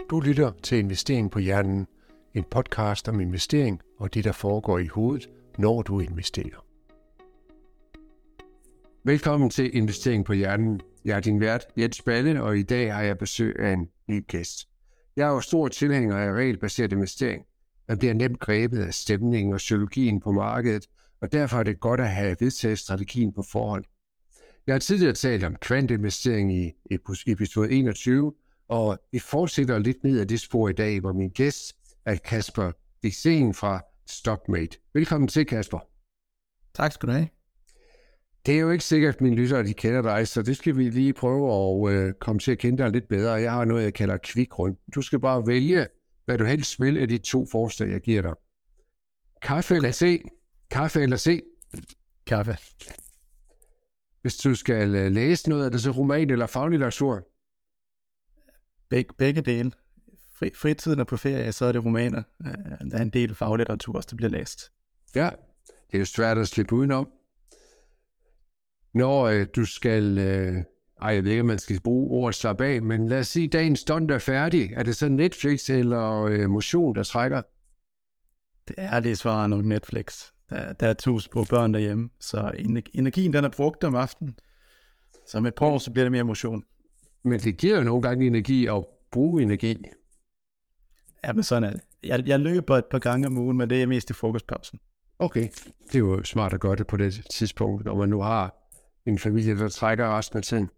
Du lytter til Investering på Hjernen, en podcast om investering og det, der foregår i hovedet, når du investerer. Velkommen til Investering på Hjernen. Jeg er din vært, Jens Balle, og i dag har jeg besøg af en ny gæst. Jeg er jo stor tilhænger af regelbaseret investering. Man bliver nemt grebet af stemningen og psykologien på markedet, og derfor er det godt at have vedtaget strategien på forhånd. Jeg har tidligere talt om kvantinvestering i episode 21, og vi fortsætter lidt ned ad det spor i dag, hvor min gæst er Kasper Wiksén fra Stockmate. Velkommen til, Kasper. Tak skal du have. Det er jo ikke sikkert, at mine lyttere de kender dig, så det skal vi lige prøve at komme til at kende dig lidt bedre. Jeg har noget, jeg kalder kvikrund. Du skal bare vælge, hvad du helst vil af de to forslag, jeg giver dig. Kaffe eller C? Kaffe eller C? Kaffe. Hvis du skal læse noget, er det så roman eller faglitteratur? Begge dele. Fritiden er på ferie, så er det romaner. Der er en del faglitteratur også, der bliver læst. Ja, det er jo svært at slippe udenom. Når du skal... jeg ved ikke, om man skal bruge ordet slappe af, men lad os sige, dagens stund er færdig. Er det så Netflix eller motion, der trækker? Det er det svaret nok Netflix. Der er 2 små børn derhjemme, så energien den er brugt om aftenen. Så med et par år, så bliver det mere motion. Men det giver jo nogle gange energi at bruge energi. Ja, men sådan er det. Jeg løber et par gange om ugen, men det er mest i frokostpausen. Okay, det er jo smart at gøre det på det tidspunkt, når man nu har en familie, der trækker resten af tiden.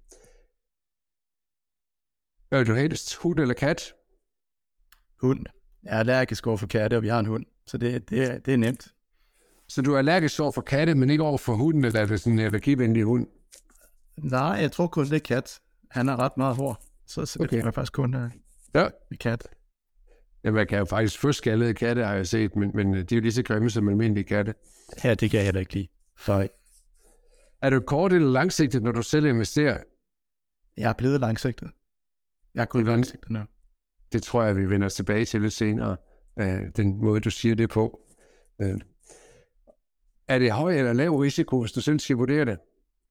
Er du helst hund eller kat? Hund. Jeg er allergisk over for katte, og vi har en hund, så det er nemt. Så du er allergisk over for katte, men ikke over for hunden, eller er det sådan en allergivenlig hund? Nej, jeg tror kun det er kat. Han har ret meget hår, så okay. Det er faktisk kun med kat. Ja, man kan jo faktisk få skaldede katte, har jeg set, men de er jo lige så grimme som almindelige katte. Ja, det kan jeg heller ikke lide. Fej. Er du kort eller langsigtet, når du selv investerer? Jeg er blevet langsigtet. Jeg er kun langsigtet nu. Det tror jeg, vi vender tilbage til lidt senere, den måde, du siger det på. Er det høj eller lav risiko, hvis du selv skal vurdere det?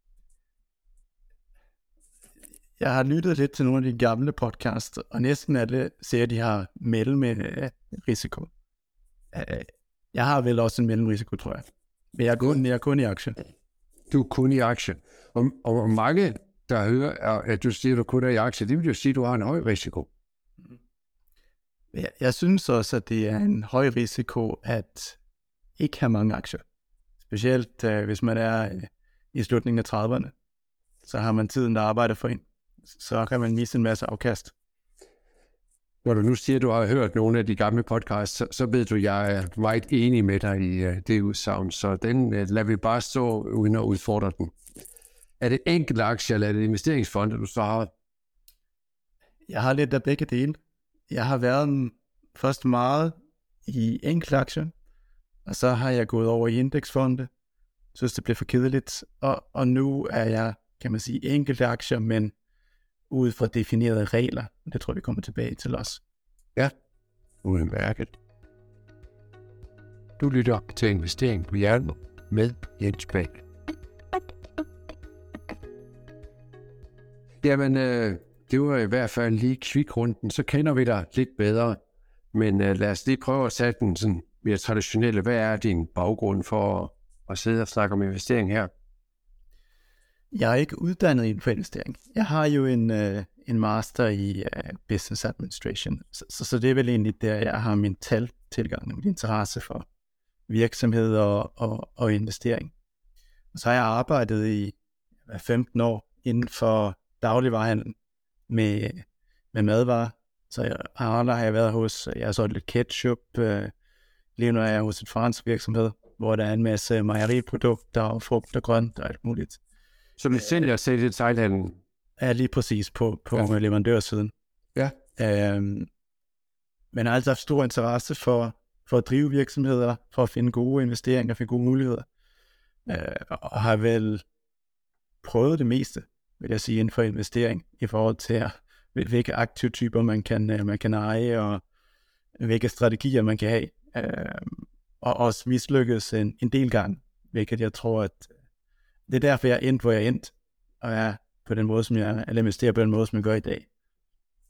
Jeg har lyttet lidt til nogle af de gamle podcasts, og næsten alle siger, at de har mellemrisiko. Jeg har vel også en mellemrisiko, tror jeg. Men jeg er kun i aktier. Du er kun i aktier. Og mange, der hører, at du siger, at du kun er i aktier, det vil jo sige, at du har en høj risiko. Jeg synes også, at det er en høj risiko at ikke have mange aktier. Specielt hvis man er i slutningen af 30'erne. Så har man tiden, der arbejder for en. Så kan man miste en masse afkast. Når du nu siger, at du har hørt nogle af de gamle podcasts, så ved du, at jeg er meget enig med dig i det udsagn. Så den lader vi bare stå uden at udfordre den. Er det enkelte aktier, eller er det investeringsfonde, du så har? Jeg har lidt af begge dele. Jeg har været først meget i enkelte aktier, og så har jeg gået over i indeksfonde. Synes, det blev for kedeligt. Og nu er jeg, kan man sige, enkelte aktier, men ud fra definerede regler. Det tror jeg, vi kommer tilbage til os. Ja, udmærket. Du lytter til Investering på Hjernen med Jens Balle. Jamen, det var i hvert fald lige kvikrunden. Så kender vi dig lidt bedre. Men lad os lige prøve at sætte den sådan mere traditionelle. Hvad er din baggrund for at sidde og snakke om investering her? Jeg er ikke uddannet inden for investering. Jeg har jo en master i business administration, så det er vel egentlig der, jeg har min tilgang, min interesse for virksomheder og investering. Og så har jeg arbejdet i 15 år inden for dagligvarehandel med madvarer. Så har jeg været hos, jeg har solgt lidt ketchup, lige nu er jeg hos et fransk virksomhed, hvor der er en masse mejeriprodukter og frugt og grønt og alt muligt. Så du sælger til detailhandlen? Ja, lige præcis på leverandørsiden. Ja. Men har altså haft stor interesse for at drive virksomheder, for at finde gode investeringer, finde gode muligheder. Og har vel prøvet det meste, vil jeg sige, inden for investering, i forhold til hvilke aktive typer man kan eje, og hvilke strategier man kan have. Og også mislykkes en del gange, hvilket jeg tror, at det er derfor, jeg er endt, hvor jeg er endt, og er på den måde, som jeg investerer på den måde, som jeg gør i dag. Ja,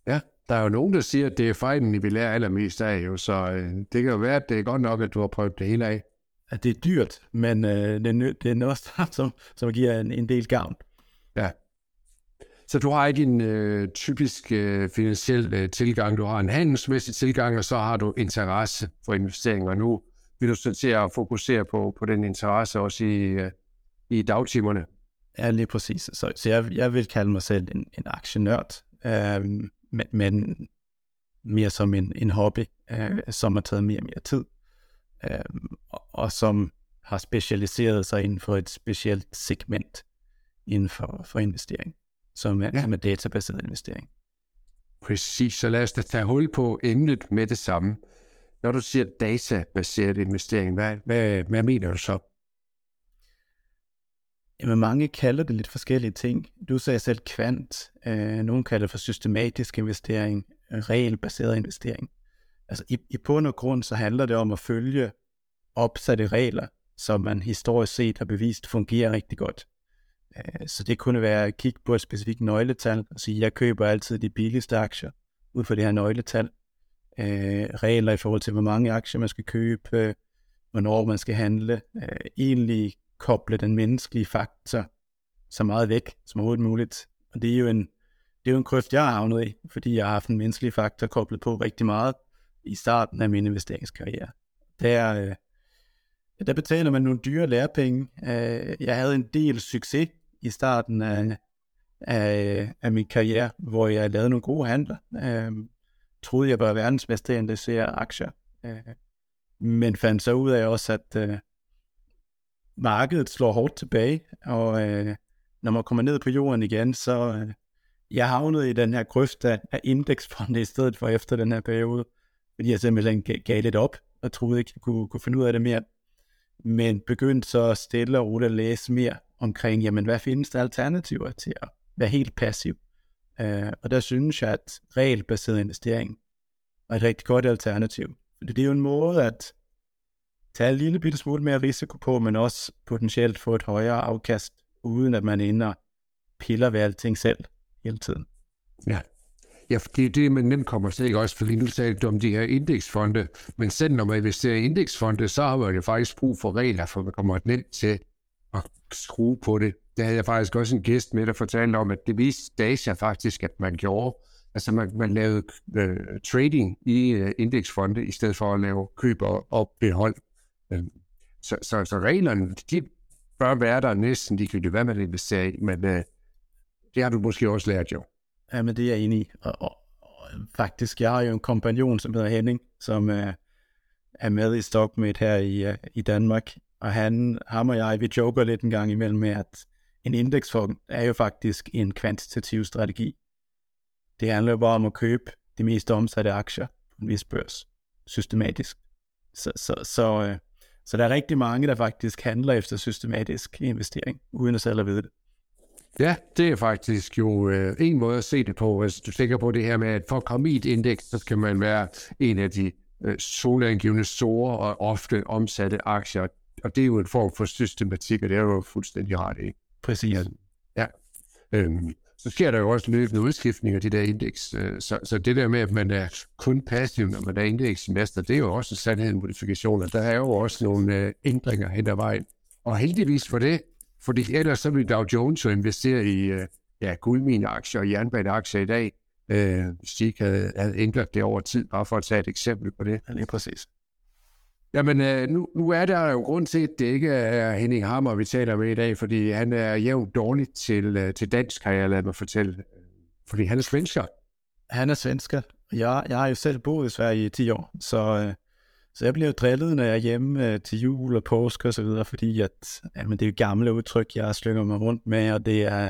Der er jo nogen, der siger, at det er fejlen, vi lærer allermest af, jo, så det kan jo være, at det er godt nok, at du har prøvet det hele af. At det er dyrt, men det er noget, som giver en del gavn. Ja. Så du har ikke en typisk finansiel tilgang, du har en handelsmæssig tilgang, og så har du interesse for investeringer. Nu vil du så til at fokusere på den interesse også i dagtimerne. Ja, lige præcis. Så jeg vil kalde mig selv en aktionørd, men mere som en hobby, som har taget mere og mere tid, og som har specialiseret sig inden for et specielt segment inden for investering, som er databaseret investering. Præcis, så lad os da tage hul på emnet med det samme. Når du siger databaseret investering, hvad mener du så? Jamen, mange kalder det lidt forskellige ting. Du sagde selv kvant, nogen kalder det for systematisk investering, regelbaseret investering. Altså i bund og grund så handler det om at følge opsatte regler, som man historisk set har bevist fungerer rigtig godt. Så det kunne være at kigge på et specifikt nøgletal og sige, jeg køber altid de billigste aktier ud fra det her nøgletal. Regler i forhold til, hvor mange aktier man skal købe, hvornår man skal handle, egentlig koble den menneskelige faktor så meget væk som overhovedet muligt. Og det er jo en krøft, jeg har havnet i, fordi jeg har haft en menneskelig faktor koblet på rigtig meget i starten af min investeringskarriere. Der betaler man nogle dyre lærepenge. Jeg havde en del succes i starten af min karriere, hvor jeg lavede nogle gode handler. Troede jeg var verdensmester i at investere aktier. Men fandt så ud af også, at markedet slår hårdt tilbage, og når man kommer ned på jorden igen, så jeg havnede i den her grøft af indeksfonde i stedet for efter den her periode, fordi jeg simpelthen gav lidt op, og troede ikke, jeg kunne finde ud af det mere. Men begyndte så stille og roligt at læse mere omkring, jamen hvad findes der alternativer til at være helt passiv? Og der synes jeg, at regelbaseret investering er et rigtig godt alternativ. Fordi det er jo en måde at tage en lille bitte smule mere risiko på, men også potentielt få et højere afkast, uden at man ender piller ved alting selv hele tiden. Ja, fordi det man nemt kommer til, ikke også, fordi nu sagde du om de her indeksfonde, men selv når man investerer i indeksfonde, så har man jo faktisk brug for regler, for man kommer nemt til at skrue på det. Der havde jeg faktisk også en gæst med, der fortalte om, at det viste data faktisk, at man gjorde. Altså man lavede trading i indeksfonde, i stedet for at lave køb og behold. Så reglerne, de bør være der næsten ligegyldigt, hvad man investerer i, men det har du måske også lært jo. Ja, men det er jeg enig i. Og faktisk, jeg har jo en kompagnon, som hedder Henning, som er med i Stockmate her i Danmark. Og ham og jeg, vi joker lidt en gang imellem med, at en indeksfond er jo faktisk en kvantitativ strategi. Det handler jo bare om at købe de mest omsatte aktier på en vis børs, systematisk. Så der er rigtig mange, der faktisk handler efter systematisk investering, uden at selv at vide det. Ja, det er faktisk jo en måde at se det på. Hvis du tænker på det her med, at for at komme i et indeks, så skal man være en af de solangivende store og ofte omsatte aktier. Og det er jo en form for systematik, og det er jo fuldstændig ret, ikke? Præcis. Ja. Så sker der jo også løbende udskiftning af de der indeks. Så det der med, at man er kun passiv, når man er indeksinvestor, det er jo også en sandhed modifikationer. Der er jo også nogle ændringer hen ad vejen. Og heldigvis for det, fordi ellers så vil Dow Jones jo investere i guldmineaktier og jernbaneaktier i dag, hvis de ikke havde ændret det over tid, bare for at tage et eksempel på det. Ja, lige præcis. Jamen, nu er der jo grund til, at det ikke er Henning Hammer, vi taler med i dag, fordi han er jævnt dårligt til dansk, har jeg ladet mig fortælle. Fordi han er svensker. Han er svensker. Jeg har jo selv boet i Sverige i 10 år, så jeg bliver jo drillet, når jeg er hjemme til jul og påske og så videre, fordi at, det er jo gamle udtryk, jeg slynger mig rundt med, og det er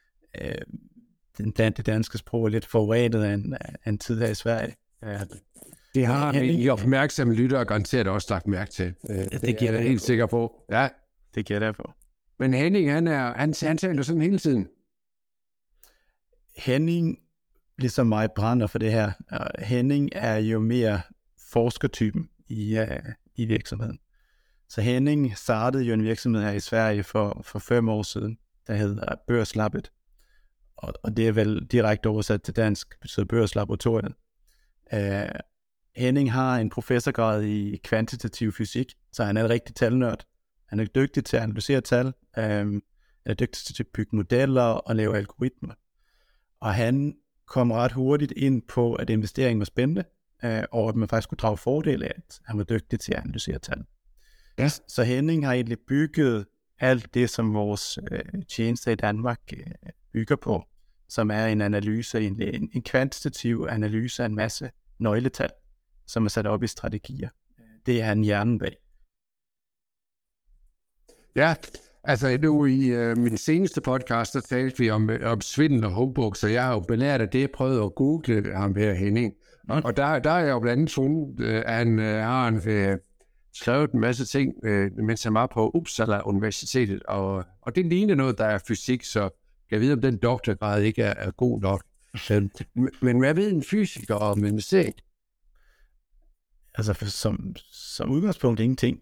det danske sprog er lidt forurenet af en tid her i Sverige. Det har I opmærksomme lyttere garanteret også lagt mærke til. Det giver jeg helt sikker på. Ja, det giver jeg på. Men Henning, han taler sådan hele tiden. Henning, ligesom mig, brænder for det her. Henning er jo mere forskertypen i virksomheden. Så Henning startede jo en virksomhed her i Sverige for 5 år siden, der hedder Børslabbet. og det er vel direkte oversat til dansk, betyder børslaboratoriet. Henning har en professorgrad i kvantitativ fysik, så han er en rigtig talnørd. Han er dygtig til at analysere tal, han er dygtig til at bygge modeller og lave algoritmer. Og han kom ret hurtigt ind på, at investeringen var spændende, og at man faktisk kunne drage fordel af, at han var dygtig til at analysere tal. Ja. Så Henning har egentlig bygget alt det, som vores tjeneste i Danmark bygger på, som er en analyse, en kvantitativ analyse af en masse nøgletal, som er sat op i strategier. Det er han hjernen bag. Ja, altså nu i min seneste podcast, der talte vi om svindel og humbug, så jeg har jo belært af det, prøvet at google ham her, Henning. Og der er jeg jo blandt andet fundet, at han har skrevet en masse ting, mens han var på Uppsala Universitetet, og det ligner noget, der er fysik, så jeg ved, om den doktorgrad ikke er god nok. Men hvad ved en fysiker om investering? Altså som udgangspunkt ingenting.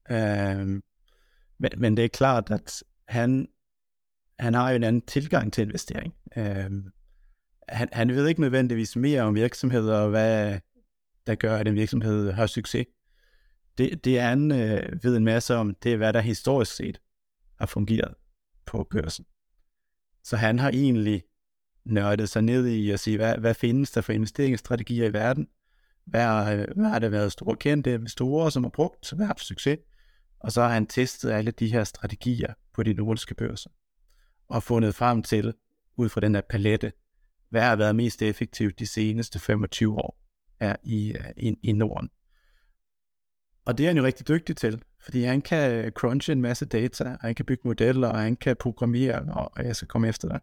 Men det er klart, at han har jo en anden tilgang til investering. Han ved ikke nødvendigvis mere om virksomheder, og hvad der gør, at en virksomhed har succes. Det han ved en masse om, det er, hvad der historisk set har fungeret på børsen. Så han har egentlig nørdet sig ned i at sige, hvad findes der for investeringsstrategier i verden? Hvad har der været store kendte investorer, som har brugt, hvad har haft succes? Og så har han testet alle de her strategier på de nordiske børser, og fundet frem til, ud fra den her palette, hvad har været mest effektivt de seneste 25 år i Norden. Og det er han jo rigtig dygtig til, fordi han kan crunche en masse data, og han kan bygge modeller, og han kan programmere, og jeg skal komme efter dig.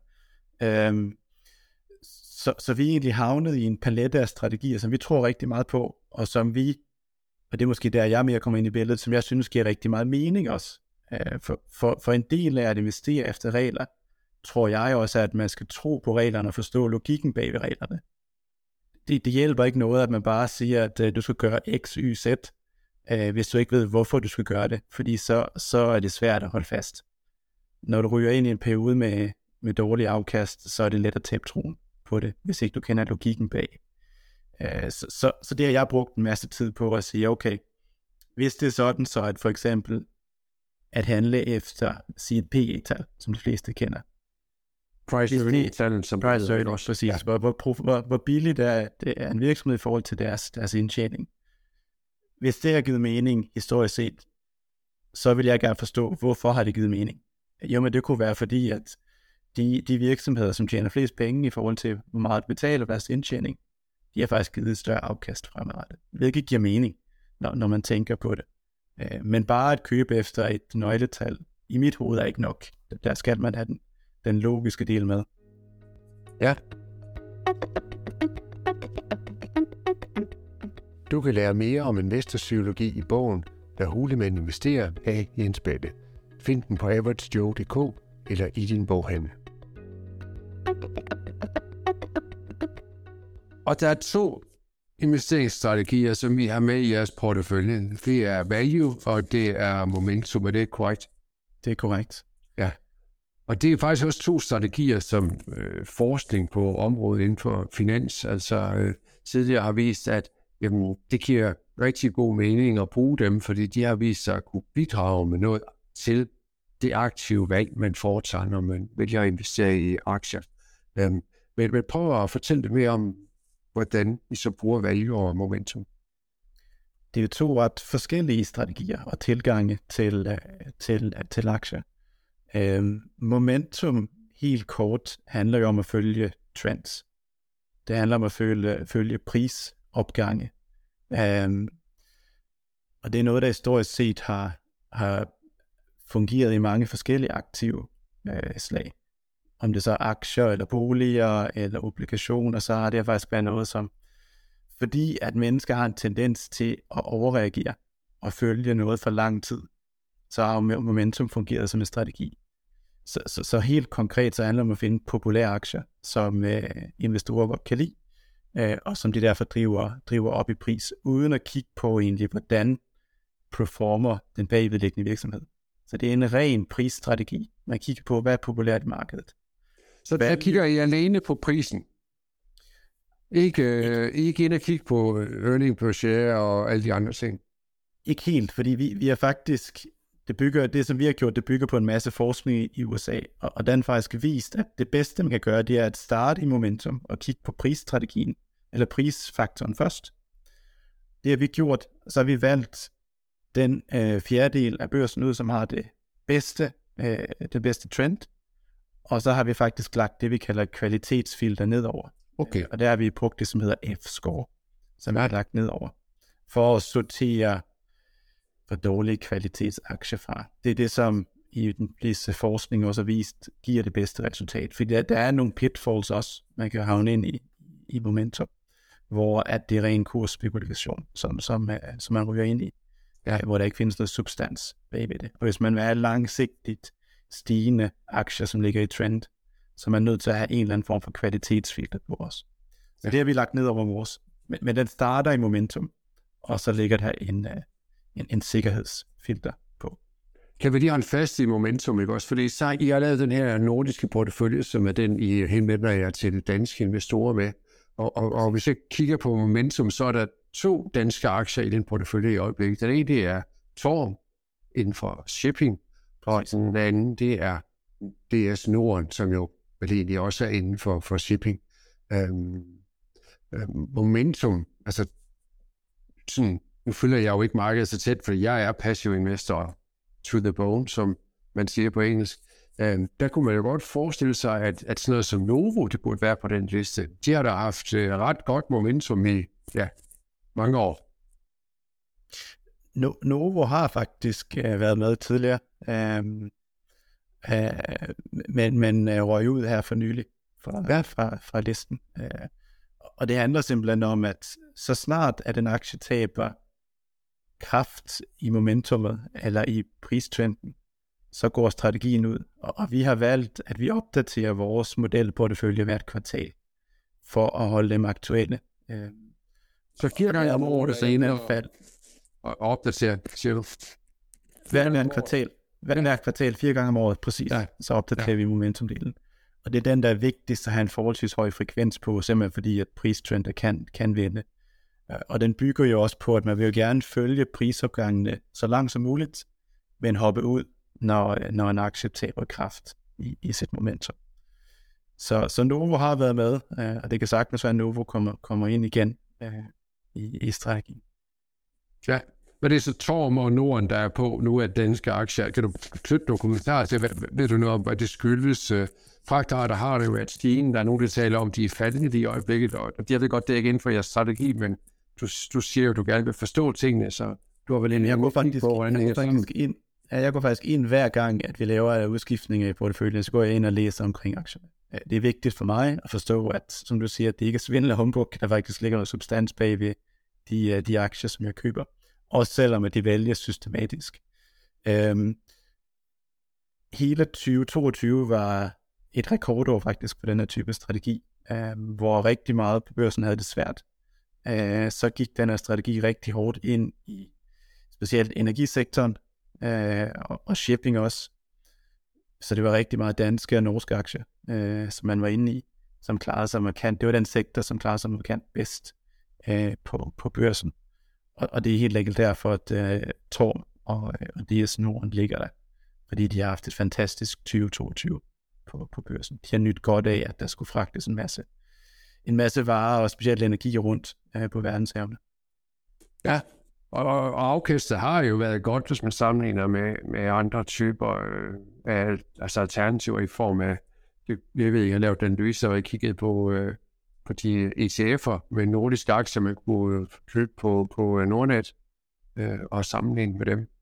Så vi er egentlig havnet i en palette af strategier, som vi tror rigtig meget på, og som vi, og det er måske der, jeg mere kommer ind i billedet, som jeg synes giver rigtig meget mening også. For en del af at investere efter regler, tror jeg også, at man skal tro på reglerne og forstå logikken bag ved reglerne. Det hjælper ikke noget, at man bare siger, at du skal gøre X, Y, Z, hvis du ikke ved, hvorfor du skal gøre det, fordi så er det svært at holde fast. Når du ryger ind i en periode med dårlig afkast, så er det let at tabe troen på det, hvis ikke du kender logikken bag. Så det har jeg brugt en masse tid på at sige, okay, hvis det er sådan, så at for eksempel at handle efter sit PE-tal, som de fleste kender. Price earning-tal, som price earning, præcis. Ja. Hvor billigt er en virksomhed i forhold til deres indtjening. Hvis det har givet mening historisk set, så vil jeg gerne forstå, hvorfor har det givet mening. Jo, men det kunne være fordi, at de virksomheder, som tjener flest penge i forhold til, hvor meget de betaler deres indtjening, de har faktisk givet et større afkast fremadrettet. Hvilket giver mening, når man tænker på det. Men bare at købe efter et nøgletal, i mit hoved er ikke nok. Der skal man have den logiske del med. Ja. Du kan lære mere om investorpsykologi i bogen, Der Hulemænd investerer af Jens Balle. Find den på averagejoe.dk eller i din boghandel. Og der er 2 investeringsstrategier, som I har med i jeres portefølje. Det er value, og det er momentum. Er det korrekt? Det er korrekt. Ja. Og det er faktisk også 2 strategier, som forskning på området inden for finans, tidligere har vist, at det giver rigtig god mening at bruge dem, fordi de har vist sig at kunne bidrage med noget til det aktive valg, man foretager, når man vælger at investere i aktier. Men prøv at fortælle lidt mere om, hvordan I så bruger value og momentum. Det er jo 2 ret forskellige strategier og tilgange til aktier. Momentum, helt kort, handler jo om at følge trends. Det handler om at følge prisopgange. Og det er noget, der historisk set har fungeret i mange forskellige aktive slag. Om det så er aktier, eller boliger, eller obligationer, så har det faktisk været noget som, fordi at mennesker har en tendens til at overreagere og følge noget for lang tid, så har momentum fungeret som en strategi. Så helt konkret, så handler det om at finde populære aktier, som investorer godt kan lide, og som de derfor driver op i pris, uden at kigge på egentlig, hvordan performer den bagvedliggende virksomhed. Så det er en ren prisstrategi. Man kigger på, hvad er populært i markedet. Så der kigger I alene på prisen? Ikke ind og kigge på earning per share og alle de andre ting? Ikke helt, fordi vi er faktisk, det som vi har gjort, det bygger på en masse forskning i USA, og den faktisk vist, at det bedste man kan gøre, det er at starte i momentum og kigge på prisstrategien, eller prisfaktoren først. Det har vi gjort, så har vi valgt den fjerdedel af børsen ud, som har det bedste trend, og så har vi faktisk lagt det, vi kalder kvalitetsfilter nedover. Okay. Og der har vi brugt det, som hedder F-score, som er lagt nedover, for at sortere for dårlige kvalitetsaktier fra. Det er det, som i den fleste forskning også har vist, giver det bedste resultat. Fordi der er nogle pitfalls også, man kan havne ind i momentum, hvor at det er ren kursspekulation, som man ryger ind i, hvor der ikke findes noget substans bagved det. Og hvis man vil have langsigtigt stigende aktier, som ligger i trend, så er man nødt til at have en eller anden form for kvalitetsfilter på os. Så det har vi lagt ned over vores. Men den starter i momentum, og så ligger der en sikkerhedsfilter på. Kan vi lige holde fast i momentum, ikke også? Fordi så I har lavet den her nordiske portefølje, som er den, I henvender jer til danske investorer med. Og hvis jeg kigger på momentum, så er der 2 danske aktier i den portefølje i øjeblikket. Den ene, det er TORM inden for shipping, og den anden, det er DS Norden, som jo vel egentlig også er inden for shipping. Momentum, altså sådan, nu følger jeg jo ikke markedet så tæt, fordi jeg er passiv investor to the bone, som man siger på engelsk. Der kunne man jo godt forestille sig, at sådan noget som Novo, det burde være på den liste. De har da haft ret godt momentum i mange år. Novo har faktisk været med tidligere, men røg ud her for nylig fra listen. Og det handler simpelthen om, at så snart at en aktie taber kraft i momentummet eller i pristrenden, så går strategien ud. Og vi har valgt, at vi opdaterer vores modelportefølje hvert kvartal for at holde dem aktuelle. Så 4 gange om året senere og opdaterer, siger du? Hvert kvartal 4 gange om året, præcis. Så opdaterer vi momentumdelen. Og det er den, der er vigtigst at have en forholdsvis høj frekvens på, simpelthen fordi, at pristrender kan vende. Og den bygger jo også på, at man vil jo gerne følge prisopgangene så langt som muligt, men hoppe ud, når en aktie taber kraft i sit momentum. Så Novo har været med, og det kan sagtens være, at Novo kommer ind igen i strategien. Ja, men det er så TORM og Norden, der er på nu af danske aktier. Kan du knytte nogle kommentarer til, ved du noget om, hvad det skyldes? Fragtrater har det jo været stigende. Der er nogen, der taler om, de er faldende i øjeblikket, og jeg ved godt, det er ikke inden for jeres strategi, men du siger jo, du gerne vil forstå tingene, så du har vel en... Jeg går faktisk ind hver gang, at vi laver udskiftninger i porteføljen, så går jeg ind og læser omkring aktierne. Det er vigtigt for mig at forstå, at som du siger, at det ikke er svindel og humbug, der faktisk ligger noget substans bag ved de aktier, som jeg køber. Også selvom at de vælges systematisk. Hele 2022 var et rekordår faktisk på den her type strategi, hvor rigtig meget på børsen havde det svært. Så gik den her strategi rigtig hårdt ind i specielt energisektoren, og shipping også. Så det var rigtig meget danske og norske aktier, som man var inde i, som klarede sig markant. Det var den sektor, som klarede sig markant bedst på børsen. Og det er helt enkelt derfor, at TORM og DS Norden ligger der. Fordi de har haft et fantastisk 2022 på børsen. De har nydt godt af, at der skulle fragtes en masse varer og specielt energi rundt på verdenshavene. Ja, og afkastet har jo været godt, hvis man sammenligner med andre typer af alternativer i form af, jeg ved, jeg har lavet den analyse, og jeg kiggede på de ETF'er med nordiske aktier, man kunne købe på Nordnet og sammenligne med dem.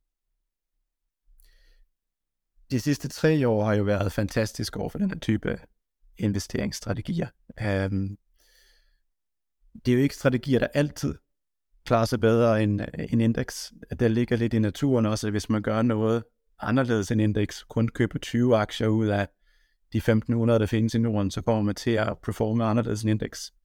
De sidste 3 år har jo været fantastisk over for den her type investeringsstrategier. Det er jo ikke strategier, der altid klarer sig bedre end indeks. Der ligger lidt i naturen også, at hvis man gør noget anderledes end indeks, kun køber 20 aktier ud af de 1500, der findes i Norden, så kommer man til at performe anderledes end indeks.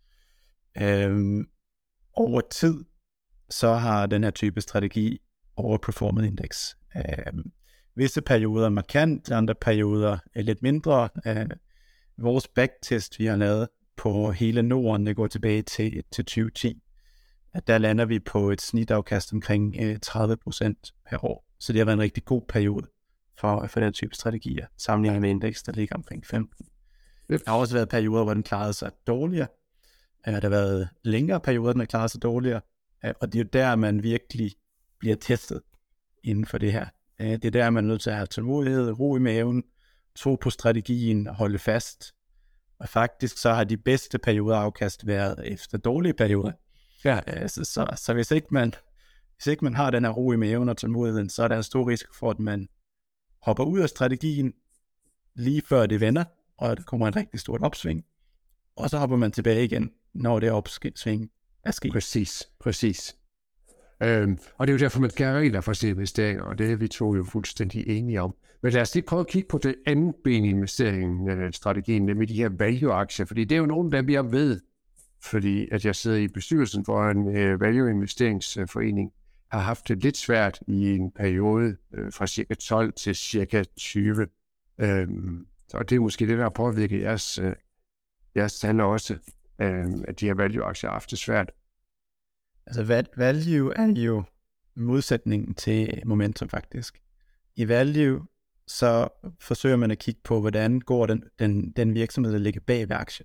Over tid, så har den her type strategi overperformet indeks. Visse perioder markant, andre perioder er lidt mindre, vores backtest, vi har lavet på hele Norden, det går tilbage til 2010, at der lander vi på et snitafkast omkring 30% per år. Så det har været en rigtig god periode for den type strategier, sammenlignet med indeks, der ligger omkring 15. Der har også været perioder, hvor den klarede sig dårligere. Der har været længere perioder, den har klaret sig dårligere. Og det er jo der, man virkelig bliver testet inden for det her. Det er der, man er nødt til at have tålmodighed, ro i maven, tro på strategien og holde fast. Og faktisk så har de bedste perioder afkast været efter dårlige perioder. Ja. Så hvis ikke man har den her ro i maven og tålmodigheden, så er der en stor risiko for, at man hopper ud af strategien lige før det vender, og der kommer et rigtig stort opsving. Og så hopper man tilbage igen, når det opsving er sket. Præcis. Og det er jo derfor, man skal have regler for sine investeringer, og det er vi to jo fuldstændig enige om. Men lad os lige prøve at kigge på det andet ben i investeringen, strategien, nemlig de her value-aktier, fordi det er jo nogle af dem, jeg ved, fordi at jeg sidder i bestyrelsen for en value-investeringsforening, har haft det lidt svært i en periode fra cirka 12 til cirka 20. Og det er måske det, der har påvirket jeres tal også, at de her value-aktier har haft det svært. Altså value er jo modsætningen til momentum faktisk. I value, så forsøger man at kigge på, hvordan går den virksomhed, der ligger bag ved aktien.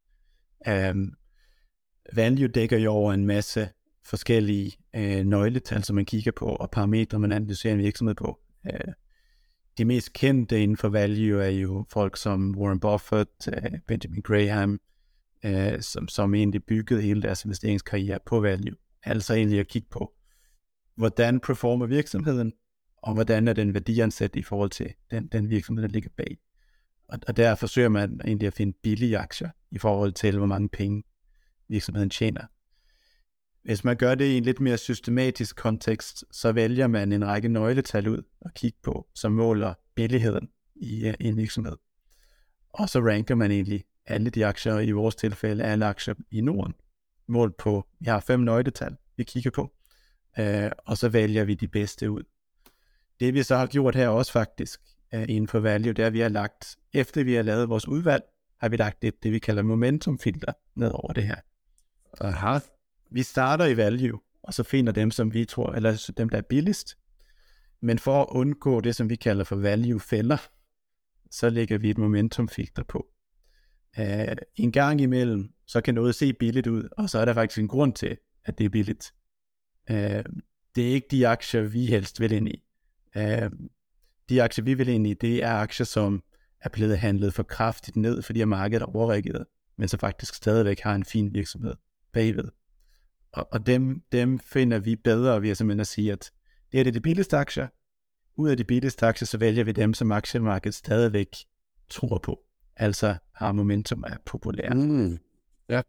Value dækker jo over en masse forskellige nøgletal, som man kigger på, og parametre, man analyserer en virksomhed på. De mest kendte inden for value er jo folk som Warren Buffett, Benjamin Graham, som egentlig byggede hele deres investeringskarriere på value. Altså egentlig at kigge på, hvordan performer virksomheden, og hvordan er den værdiansat i forhold til den virksomhed, der ligger bag. Og der forsøger man egentlig at finde billige aktier i forhold til, hvor mange penge virksomheden tjener. Hvis man gør det i en lidt mere systematisk kontekst, så vælger man en række nøgletal ud og kigge på, som måler billigheden i en virksomhed. Og så ranker man egentlig alle de aktier, i vores tilfælde alle aktier i Norden, målt på, vi har 5 nøgletal, vi kigger på, og så vælger vi de bedste ud. Det vi så har gjort her også faktisk, inden for value, det er, at vi har lagt, efter vi har lavet vores udvalg, har vi lagt det vi kalder momentumfilter ned over det her. Aha. Vi starter i value, og så finder dem, som vi tror, eller dem, der er billigst. Men for at undgå det, som vi kalder for value-fælder, så lægger vi et momentumfilter på. En gang imellem, så kan noget se billigt ud, og så er der faktisk en grund til, at det er billigt. Det er ikke de aktier, vi helst vil ind i. De aktier, vi vil ind i, det er aktier, som er blevet handlet for kraftigt ned, fordi markedet er overreageret, men så faktisk stadigvæk har en fin virksomhed bagved. Og dem finder vi bedre ved at simpelthen at sige, at det er de billigste aktier. Ud af de billigste aktier, så vælger vi dem, som aktiemarkedet stadigvæk tror på. Altså har momentum er populære. Ja.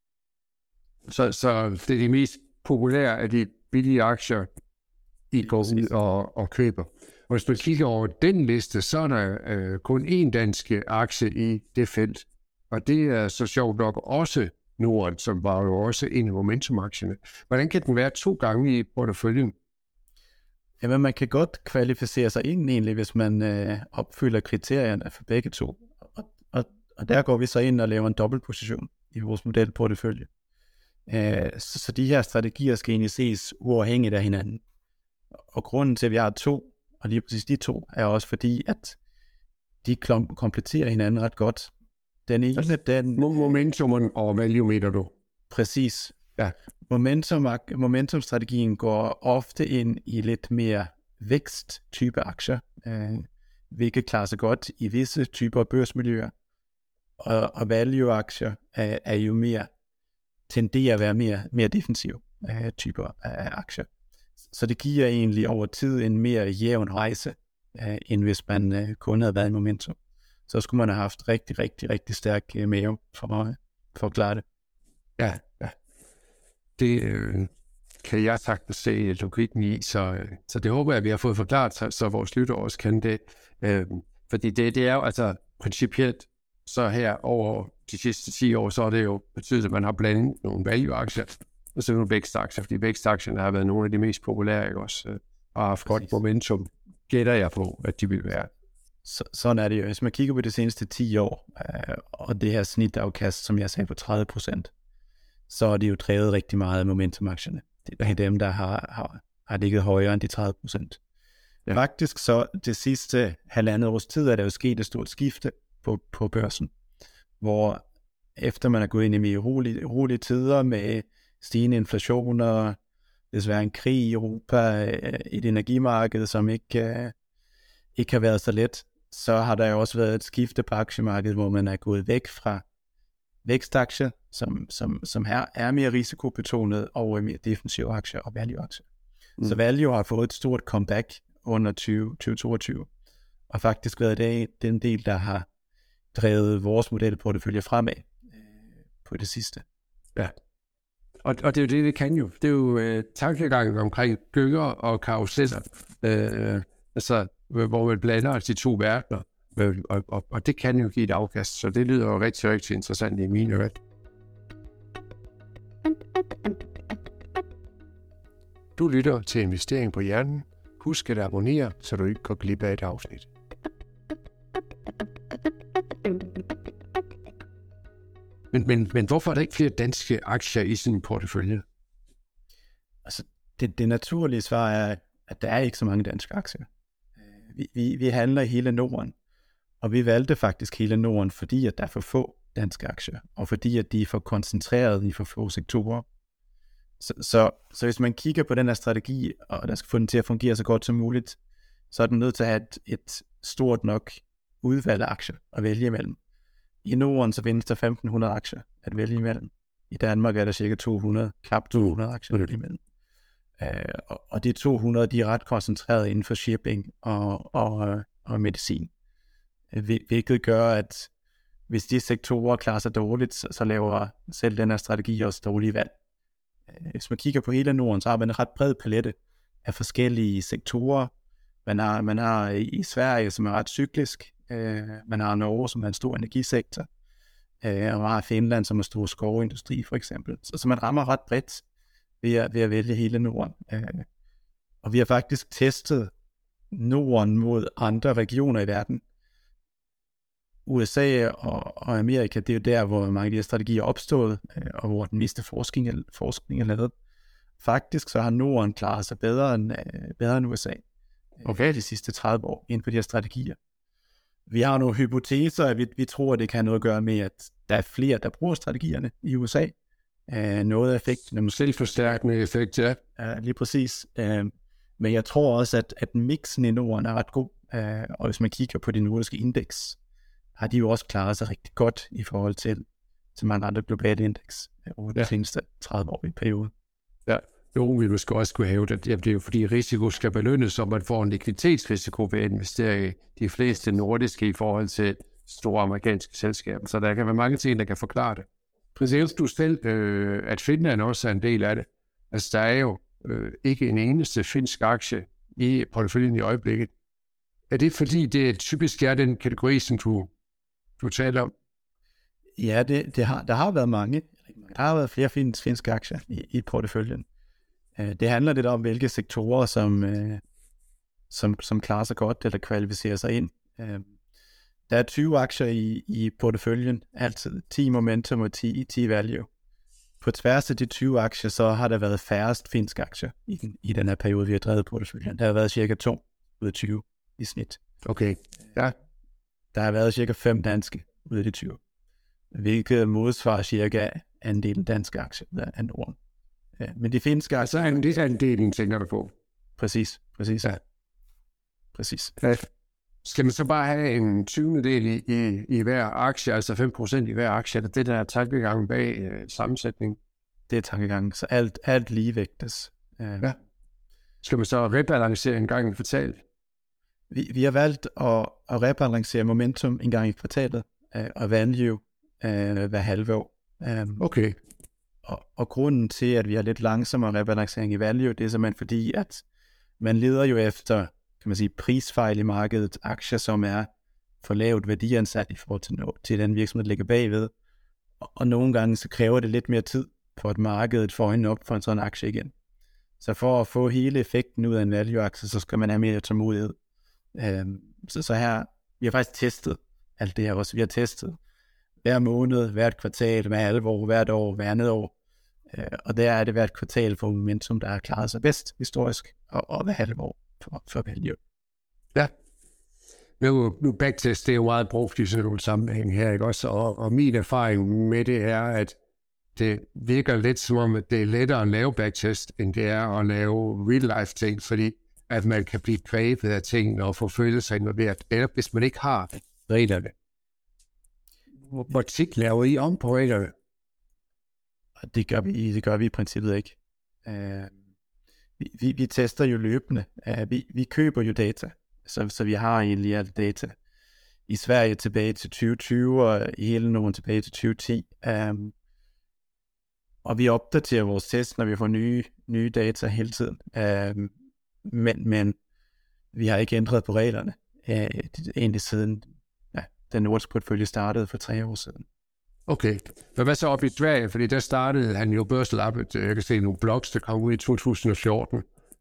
Så det er de mest populære af de billige aktier, I går ud og køber. Og hvis man kigger over den liste, så er der kun én dansk aktie i det felt. Og det er så sjovt nok også Norden, som var jo også en af momentumaktierne. Hvordan kan den være 2 gange i porteføljen? Jamen, man kan godt kvalificere sig ind egentlig, hvis man opfylder kriterierne for begge to. Og der går vi så ind og laver en dobbeltposition i vores modelportefølje. Så de her strategier skal egentlig ses uafhængigt af hinanden. Og grunden til, at vi har 2, og lige præcis de 2, er også fordi, at de kompletterer hinanden ret godt. Den ene, momentum og value, mener du? Præcis. Ja. Momentumstrategien går ofte ind i lidt mere vækst-type aktier, hvilket klarer sig godt i visse typer børsmiljøer. Og value-aktier er jo mere, tenderer at være mere defensive typer af aktier. Så det giver egentlig over tid en mere jævn rejse, end hvis man kun havde været i momentum. Så skulle man have haft rigtig, rigtig, rigtig stærk mave for at klare det. Ja. Det kan jeg sagtens se logikken i, så det håber jeg, at vi har fået forklaret, så vores lytter også kan det. Fordi det er jo altså principielt, så her over de sidste 10 år, så er det jo betydet, at man har blandet nogle value-aktier, og så nogle vækstaktier, fordi vækstaktierne har været nogle af de mest populære, ikke også? Og har haft godt momentum, gætter jeg på, at de vil være. sådan er det jo. Hvis man kigger på de seneste 10 år, og det her snitafkast, som jeg sagde på 30%, så er det jo drevet rigtig meget af momentumaktierne. Det er dem, der har ligget højere end de 30%. Ja. Faktisk så det sidste halvandet års tid er der jo sket et stort skifte på børsen, hvor efter man er gået ind i mere rolige tider med stigende inflation og desværre en krig i Europa, et energimarked, som ikke har været så let, så har der jo også været et skifte på aktiemarkedet, hvor man er gået væk fra vækstaktier, som her er mere risikobetonet, over mere defensive aktier og value-aktier. Så value har fået et stort comeback under 2022, og faktisk været den del, der har drevet vores modelportefølje fremad på det sidste. Ja, og det er jo det kan jo. Det er jo tankegangen omkring gynger og karuseller, altså hvor man blander de to verdener, og det kan jo give et afkast, så det lyder jo rigtig, rigtig interessant i mine ører. Du lytter til Investering på Hjernen. Husk at abonnere, så du ikke går glip af et afsnit. Men hvorfor er der ikke flere danske aktier i sin portefølje? Altså, det naturlige svar er, at der er ikke så mange danske aktier. Vi handler i hele Norden, og vi valgte faktisk hele Norden, fordi at der er for få danske aktier, og fordi at de er for koncentreret i for få sektorer. Så hvis man kigger på den her strategi, og der skal få den til at fungere så godt som muligt, så er den nødt til at have et stort nok udvalg af aktier at vælge imellem. I Norden så findes der 1.500 aktier at vælge imellem. I Danmark er der cirka 200, knap 200 aktier at vælge imellem. Og de 200, de er ret koncentreret inden for shipping og medicin. Hvilket gør, at hvis de sektorer klarer sig dårligt, så laver selv den her strategi også dårlige valg. Hvis man kigger på hele Norden, så har man en ret bred palette af forskellige sektorer. Man har i Sverige, som er ret cyklisk. Man har Norge, som er en stor energisektor. Og man har Finland, som er stor skovindustri, for eksempel. Så man rammer ret bredt ved at vælge hele Norden. Og vi har faktisk testet Norden mod andre regioner i verden. USA og Amerika, det er jo der, hvor mange af de her strategier er opstået, og hvor den meste forskning er lavet. Faktisk så har Norden klaret sig bedre end USA de sidste 30 år inden for de her strategier. Vi har nogle hypoteser, at vi tror, at det kan have noget at gøre med, at der er flere, der bruger strategierne i USA. Noget af effekten. Selvforstærkende effekt, ja. Lige præcis. Men jeg tror også, at mixen i Norden er ret god. Og hvis man kigger på de nordiske indeks, har de jo også klaret sig rigtig godt i forhold til mange andre globale indeks over de seneste 30 år i perioden. Ja, nogen vil måske også kunne have det. Det er jo fordi risiko skal belønnes, så man får en likviditetsrisiko ved at investere i de fleste nordiske i forhold til store amerikanske selskaber. Så der kan være mange ting, der kan forklare det. Præcis du selv, at Finland også er en del af det. Altså der er jo ikke en eneste finsk aktie i porteføljen i øjeblikket. Er det fordi, det typisk er den kategori, som du taler om? Ja, der har været mange. Der har været flere finske aktier i porteføljen. Det handler lidt om, hvilke sektorer, som klarer sig godt eller kvalificerer sig ind. Der er 20 aktier i porteføljen, altid 10 momentum og 10 value. På tværs af de 20 aktier, så har der været færrest finske aktier i den her periode, vi har drevet porteføljen. Der har været cirka 2 ud af 20 i snit. Okay, ja. Der har været cirka 5 danske ud af de 20, hvilket modsvarer cirka andelen danske aktier af Norden. Ja, men de finske aktier... Altså det er andelen, tænker du på? Præcis. Ja. Præcis. Ja. Skal man så bare have en 20. del i hver aktie, altså 5% i hver aktie? Er det der tankegangen bag sammensætningen? Det er tankegangen, så alt ligevægtes. Ja. Skal man så rebalancere en gang i kvartalet? Vi har valgt at rebalancere momentum en gang i kvartalet, og value hver halve år. Okay. Og grunden til, at vi har lidt langsommere rebalancering i value, det er simpelthen fordi, at man leder jo efter, kan man sige, prisfejl i markedet, aktier, som er for lavt værdiansat i forhold til den virksomhed, der ligger bagved. Og nogle gange så kræver det lidt mere tid, for at markedet får øjnene op for en sådan aktie igen. Så for at få hele effekten ud af en value-aktie, så skal man have mere tålmodighed. Så her vi har faktisk testet alt det her også. Vi har testet hver måned, hvert kvartal, hver halvår, hvert år, hver andet år. Og der er det hvert kvartal for Momentum, der har klaret sig bedst historisk, og hver halvår for value. Ja. Nu backtest, det er jo meget brugt i sådan nogle sammenhæng her, ikke også? Og min erfaring med det er, at det virker lidt som om, at det er lettere at lave backtest, end det er at lave real-life ting, fordi at man kan blive grebet af tingene og få følelser involveret, eller hvis man ikke har reglerne. Hvor tit laver I om på reglerne? Det gør vi i princippet ikke. Vi tester jo løbende. Vi køber jo data, så vi har egentlig alt data. I Sverige tilbage til 2020, og i hele Norden tilbage til 2010. Og vi opdaterer vores test, når vi får nye data hele tiden. Men vi har ikke ændret på reglerne. Egentlig siden den nordiske portefølje startede for 3 år siden. Okay, men hvad så op i Sverige? Fordi der startede han jo Børsel op, jeg kan se nogle blogs, der kom ud i 2014.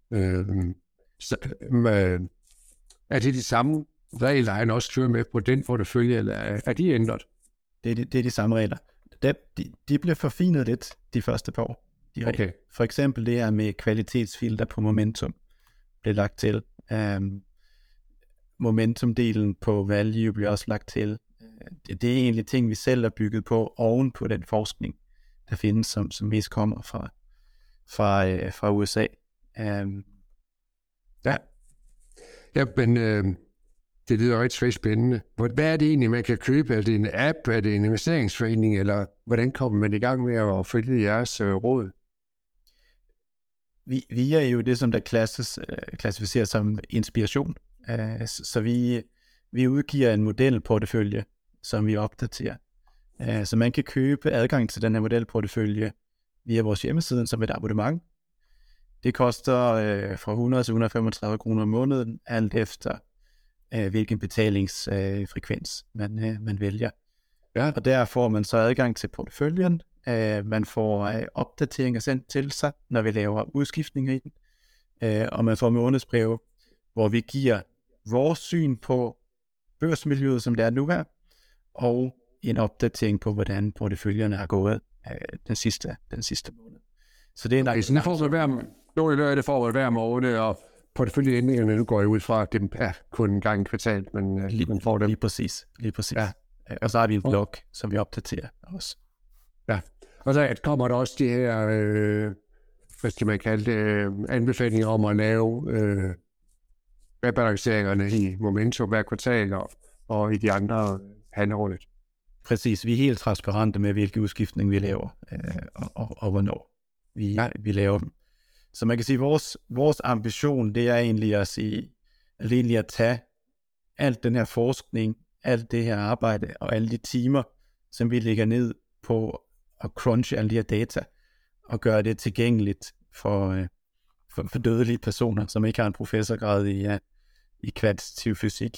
Er det de samme regler, han også kører med på den portefølje, eller er de ændret? Det er de samme regler. De bliver forfinet lidt de første par år. Okay. For eksempel det her med kvalitetsfilter på Momentum blev lagt til. Momentum-delen på value bliver også lagt til. Det er egentlig ting, vi selv har bygget på oven på den forskning, der findes, som mest kommer fra USA. Ja, men det lyder rigtig spændende. Hvad er det egentlig, man kan købe? Er det en app? Er det en investeringsforening? Eller hvordan kommer man i gang med at følge jeres råd? Vi er jo det, som der klassificeres som inspiration. Så vi udgiver en modelportefølje, som vi opdaterer. Så man kan købe adgang til den her modelportefølje via vores hjemmeside som et abonnement. Det koster fra 100 til 135 kroner om måneden, alt efter hvilken betalingsfrekvens man vælger. Ja. Og der får man så adgang til porteføljen. Man får opdateringer sendt til sig, når vi laver udskiftninger i den. Og man får månedsbreve, hvor vi giver vores syn på børsmiljøet, som det er nu her, og en opdatering på, hvordan porteføljerne har gået den sidste måned. Så det er okay, sådan får det får hver måned, og porteføljeændringerne, nu går jeg ud fra, at det er kun en gang i kvartalet, men man får dem. Lige præcis. Ja. Og så har vi en blog, som vi opdaterer også. Ja, og så kommer der også de her, hvad skal man kalde det, anbefalinger om at lave rebalanceringerne i Momentum hver kvartal og i de andre halvårligt. Præcis, vi er helt transparente med, hvilke udskiftning vi laver, og hvornår vi laver dem. Så man kan sige, vores ambition, det er egentlig at tage alt den her forskning, alt det her arbejde og alle de timer, som vi lægger ned på at crunche alle de her data, og gøre det tilgængeligt for dødelige personer, som ikke har en professorgrad i kvantitativ fysik.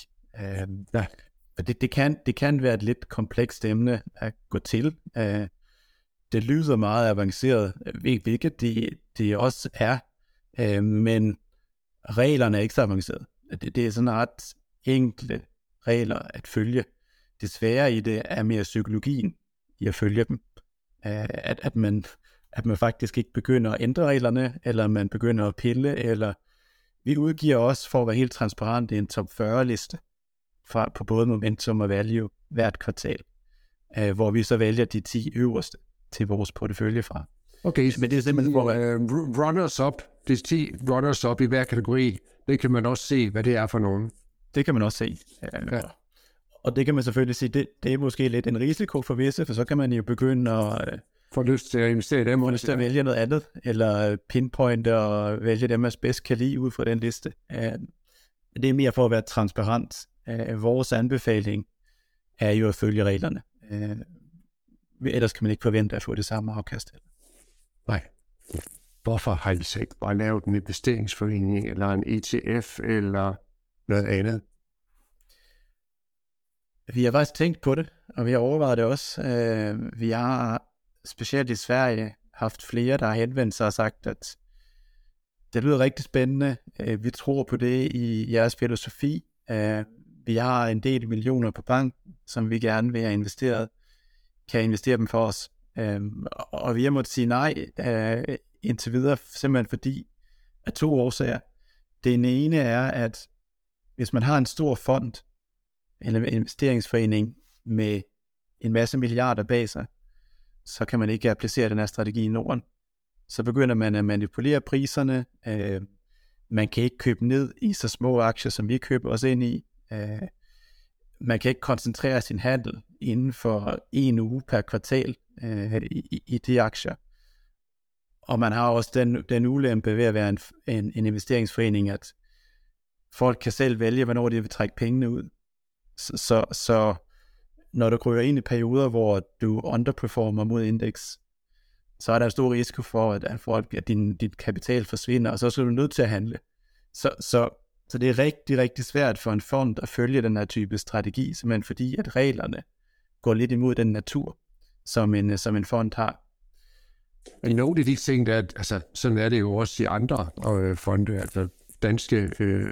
Det kan være et lidt komplekst emne at gå til. Det lyder meget avanceret, hvilket det også er, men reglerne er ikke så avancerede. Det er sådan ret enkle regler at følge. Det svære i det er mere psykologien i at følge dem. At man faktisk ikke begynder at ændre reglerne, eller man begynder at pille, eller vi udgiver også, for at være helt transparent, en top 40 liste på både Momentum og Value hvert kvartal, hvor vi så vælger de 10 øverste til vores portefølje fra. Okay, men det er simpelthen runners-up, det er 10 runners-up i hver kategori, det kan man også se, hvad det er for nogen. Det kan man også se. Ja. Og det kan man selvfølgelig sige, det er måske lidt en risiko for visse, for så kan man jo begynde at få lyst til at investere i dem. Få lyst til at vælge noget andet, eller pinpointe og vælge dem, man bedst kan lide ud fra den liste. Det er mere for at være transparent. Vores anbefaling er jo at følge reglerne. Ellers kan man ikke forvente at få det samme afkast. Nej. Hvorfor har I så ikke bare lavet en investeringsforening, eller en ETF, eller noget andet? Vi har faktisk tænkt på det, og vi har overvejet det også. Vi har specielt i Sverige haft flere, der har henvendt sig og sagt, at det lyder rigtig spændende. Vi tror på det i jeres filosofi. vi har en del millioner på bank, som vi gerne vil have investeret, kan investere dem for os. Og vi har måttet sige nej indtil videre, simpelthen fordi af 2 årsager. Den ene er, at hvis man har en stor fond, eller en investeringsforening med en masse milliarder bag sig, så kan man ikke applicere den her strategi i Norden. Så begynder man at manipulere priserne. Man kan ikke købe ned i så små aktier, som vi køber os ind i. Man kan ikke koncentrere sin handel inden for 1 uge per kvartal i de aktier. Og man har også den ulempe ved at være en investeringsforening, at folk kan selv vælge, hvornår de vil trække pengene ud. Så når du ryger ind i perioder, hvor du underperformer mod indeks, så er der en stor risiko for, at din kapital forsvinder, og så er du nødt til at handle. Så det er rigtig, rigtig svært for en fond at følge den her type strategi, simpelthen fordi, at reglerne går lidt imod den natur, som en fond har. Men nogle af de ting, der, altså, sådan er det jo også i andre fonde, altså danske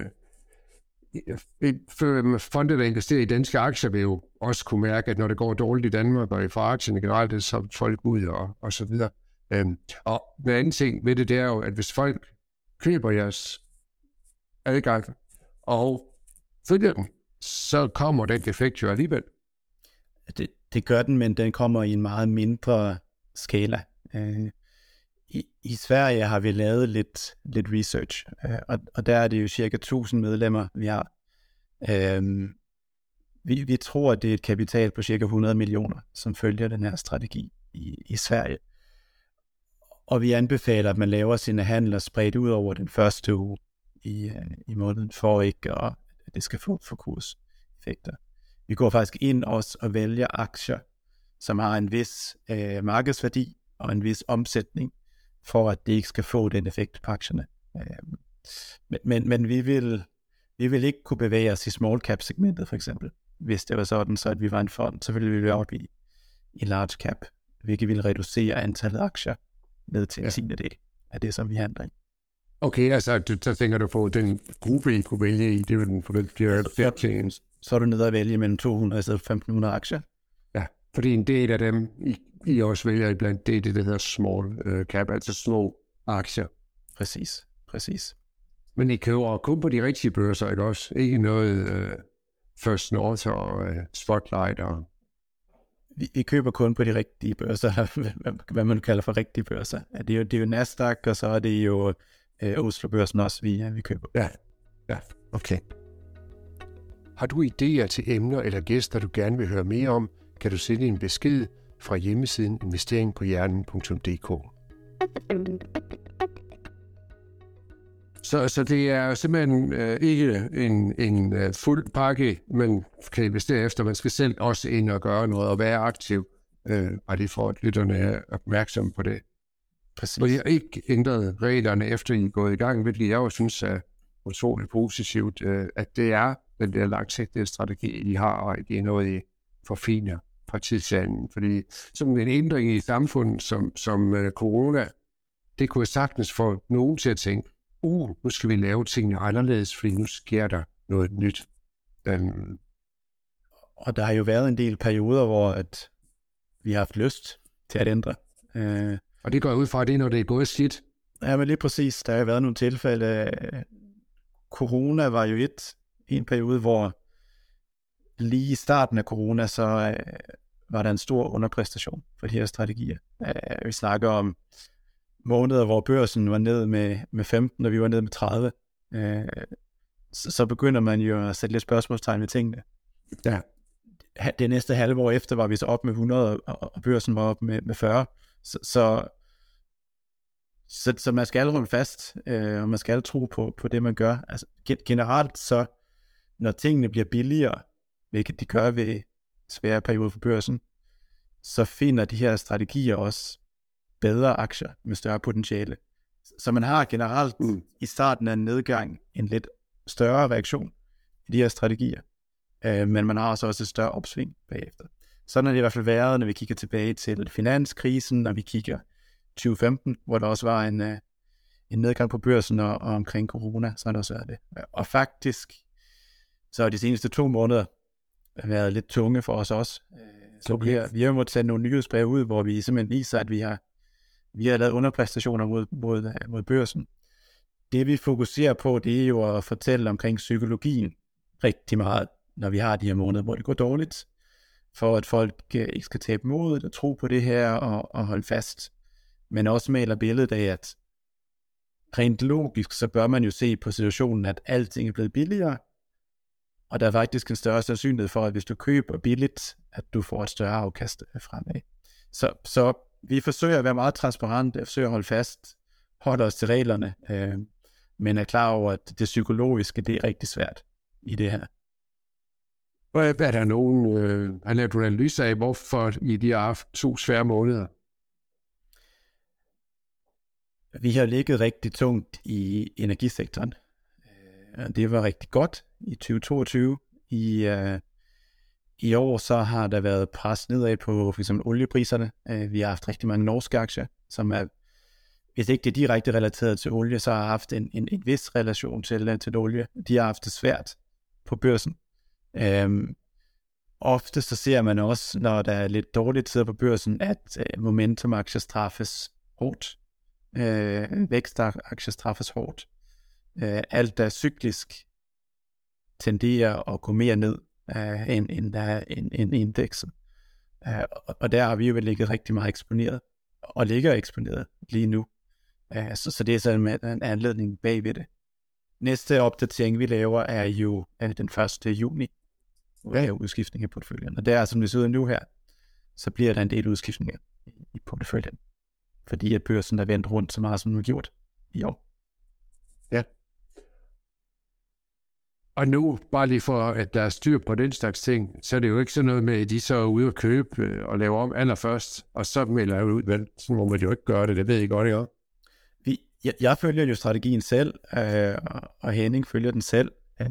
fonde, der investerer i danske aktier, vil jo også kunne mærke, at når det går dårligt i Danmark og i aktierne generelt, så folk ud og så videre. Og den anden ting ved det, det er jo, at hvis folk køber jeres adgang og følger den, så kommer den effekt jo alligevel. Det gør den, men den kommer i en meget mindre skala. I Sverige har vi lavet lidt research, og der er det jo cirka 1000 medlemmer, vi har. Vi tror, at det er et kapital på cirka 100 millioner, som følger den her strategi i Sverige. Og vi anbefaler, at man laver sine handler spredt ud over den første uge i måneden, for ikke at det skal få kurseffekter. Vi går faktisk ind også og vælger aktier, som har en vis markedsværdi og en vis omsætning, for at det ikke skal få den effekt på aktierne. Men vi vil ikke kunne bevæge os i small cap segmentet for eksempel. Hvis det var sådan, så at vi var en fond, så ville vi være oppe i large cap, hvilket ville reducere antallet af aktier ned til en tiendedel af det, som vi handler i. Okay, altså så tænker du på den gruppe, I kunne vælge i, det var den forventede. Så er du nede at vælge mellem 200 og 1500 aktier. Ja, fordi en del af dem, I også vælger iblandt, det er det, der hedder small cap, altså små aktier. Præcis. Men I køber kun på de rigtige børser, ikke også? Ikke noget First North og Spotlight og... Vi køber kun på de rigtige børser, hvad man kalder for rigtige børser. Det er jo Nasdaq, og så er det jo Oslo-børsen også, vi køber. Ja, okay. Har du idéer til emner eller gæster, du gerne vil høre mere om, kan du sende en besked fra hjemmesiden investeringpohjernen.dk. Så det er simpelthen ikke en fuld pakke, man kan investere efter. Man skal selv også ind og gøre noget og være aktiv, og det for at lytterne er opmærksomme på det. Præcis. Og I har ikke ændret reglerne efter I er gået i gang, hvilket jeg jo synes er utroligt positivt, at det er den der langsigtede strategi, I har, og det er noget, I forfiner fra tid til anden. Fordi som en ændring i samfundet som corona, det kunne sagtens få nogen til at tænke, nu skal vi lave tingene anderledes, fordi nu sker der noget nyt. Og der har jo været en del perioder, hvor at vi har haft lyst til at ændre. Og det går ud fra, at det er, når det er gået skidt. Ja, men lige præcis. Der har jo været nogle tilfælde. Corona var jo en periode, hvor lige i starten af corona, så var der en stor underpræstation for de her strategier. Vi snakker om måneder, hvor børsen var ned med 15, og vi var ned med 30. Så begynder man jo at sætte lidt spørgsmålstegn ved tingene. Ja. Det næste halve år efter var vi så op med 100, og børsen var op med 40. Så man skal holde fast, og man skal tro på det, man gør. Altså, generelt så, når tingene bliver billigere, hvilket de gør ved svære perioder for børsen, så finder de her strategier også bedre aktier med større potentiale. Så man har generelt i starten af en nedgang en lidt større reaktion i de her strategier, men man har også et større opsving bagefter. Sådan har det i hvert fald været, når vi kigger tilbage til finanskrisen, når vi kigger 2015, hvor der også var en nedgang på børsen og omkring corona, så har det også været det. Og faktisk, Så de seneste 2 måneder har været lidt tunge for os også. Så vi har måttet sende nogle nyhedsbreve ud, hvor vi simpelthen viser, at vi har lavet underpræstationer mod børsen. Det vi fokuserer på, det er jo at fortælle omkring psykologien rigtig meget, når vi har de her måneder, hvor det går dårligt, for at folk ikke skal tabe modet og tro på det her og holde fast. Men også maler billedet af, at rent logisk, så bør man jo se på situationen, at alting er blevet billigere, og der er faktisk en større sandsynlighed for, at hvis du køber billigt, at du får et større afkast fremad. Så vi forsøger at være meget transparente, forsøger at holde fast, holde os til reglerne, men er klar over, at det psykologiske, det er rigtig svært i det her. Hvad er der nogen, har lavet en analyse af, hvorfor I de har haft 2 svære måneder? Vi har ligget rigtig tungt i energisektoren. Det var rigtig godt i 2022. I år så har der været pres nedad på for eksempel oliepriserne. Vi har haft rigtig mange norske aktier, som er, hvis ikke det er direkte relateret til olie, så har haft en vis relation til olie. De har haft det svært på børsen. Ofte så ser man også, når der er lidt dårligt tider på børsen, at momentum-aktier straffes hårdt. Vækstaktier straffes hårdt. Alt der cyklisk tenderer at gå mere ned end indekset. Og der har vi jo ligget rigtig meget eksponeret, og ligger eksponeret lige nu. Så det er sådan en anledning bagved det. Næste opdatering, vi laver, er jo den 1. juni, hvor der er udskiftning i porteføljen. Og der, som vi sidder nu her, så bliver der en del udskiftninger i porteføljen. Fordi at børsen er vendt rundt så meget, som den har gjort i år. Ja. Og nu, bare lige for, at der er styr på den slags ting, så er det jo ikke sådan noget med, at de så er ude og købe og lave om allerførst, og så melder jeg ud, men så må man jo ikke gøre det ved I godt, ikke? Jeg følger jo strategien selv, og Henning følger den selv.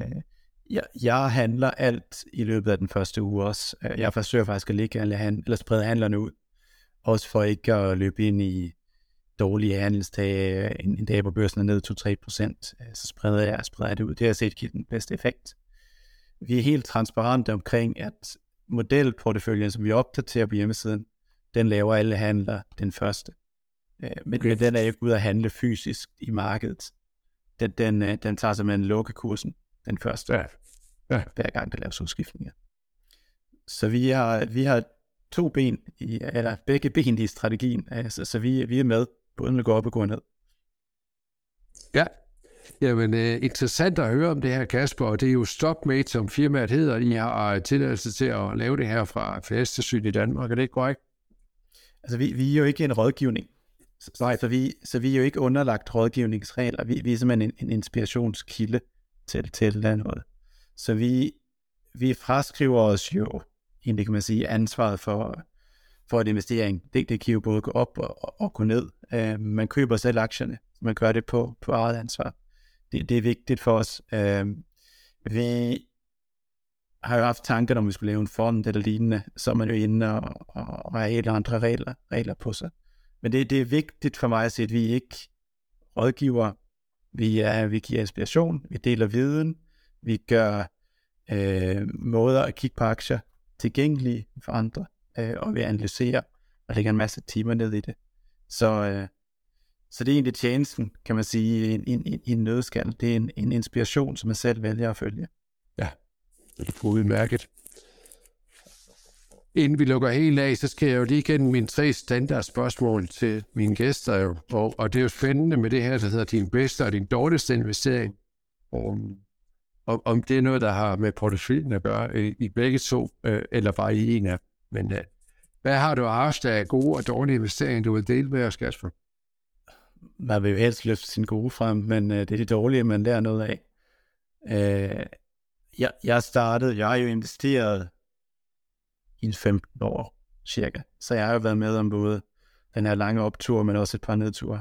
Jeg handler alt i løbet af den første uge også. Jeg forsøger faktisk at ligge eller sprede handlerne ud, også for ikke at løbe ind i dårlige handelsdage, en dag på børsen er ned 2-3%, så spreder jeg det ud. Det har jeg set giver den bedste effekt. Vi er helt transparente omkring, at modelporteføljen, som vi opdaterer på hjemmesiden, den laver alle handler den første. Men den er ikke ude at handle fysisk i markedet. Den tager simpelthen lukkekursen den første, hver gang der laves udskiftninger. Så vi har 2 ben, eller begge ben i strategien, så vi er med, både når det går op og går ned. Ja, jamen interessant at høre om det her, Kasper, og det er jo StopMate, som firmaet hedder. I har tilladelse til at lave det her fra Finanstilsynet i Danmark, er det ikke korrekt? Altså vi er jo ikke en rådgivning, så vi er jo ikke underlagt rådgivningsregler. Vi er simpelthen en inspirationskilde til noget. Så vi fraskriver os jo, egentlig kan man sige, ansvaret for en investering. Det kan jo både gå op og gå ned. Man køber selv aktierne, man gør det på eget ansvar. Det er vigtigt for os. Vi har jo haft tanker, om vi skulle lave en fond eller lignende, så er man jo inde og har helt andre regler på sig. Men det er vigtigt for mig at sige, at vi ikke rådgiver. Vi giver inspiration, vi deler viden, vi gør måder at kigge på aktier tilgængelige for andre, og vi analyserer og lægger en masse timer ned i det. Så det er egentlig tjenesten, kan man sige, i en nødskal. Det er en inspiration, som man selv vælger at følge. Ja, det er udmærket. Inden vi lukker helt af, så skal jeg jo lige gennem mine 3 standardspørgsmål til mine gæster. Og det er jo spændende med det her, der hedder din bedste og din dårligste investering. Om det er noget, der har med porteføljen at gøre i begge 2, eller bare i en af. Men hvad har du haft af gode og dårlige investeringer, du vil dele med os, Kasper? Man vil jo helst løfte sin gode frem, men det er det dårlige, man lærer noget af. Jeg har jo investeret i 15 år cirka, så jeg har jo været med om både den her lange optur, men også et par nedture.